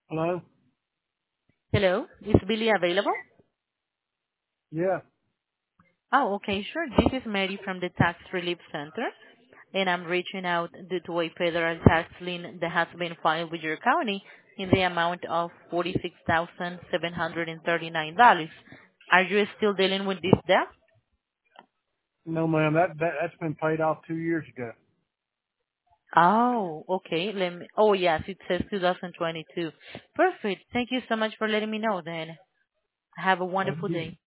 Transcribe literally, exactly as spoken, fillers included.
Hello? Hello, is Billy available? Yeah. Oh, okay, sure. This is Mary from the Tax Relief Center, and I'm reaching out due to a federal tax lien that has been filed with your county in the amount of forty-six thousand seven hundred thirty-nine dollars. Are you still dealing with this debt? No, ma'am. That, that that's been paid off two years ago. Oh, okay. Let me. Oh, yes, it says two thousand twenty-two. Perfect. Thank you so much for letting me know then. Have a Thank wonderful you. day.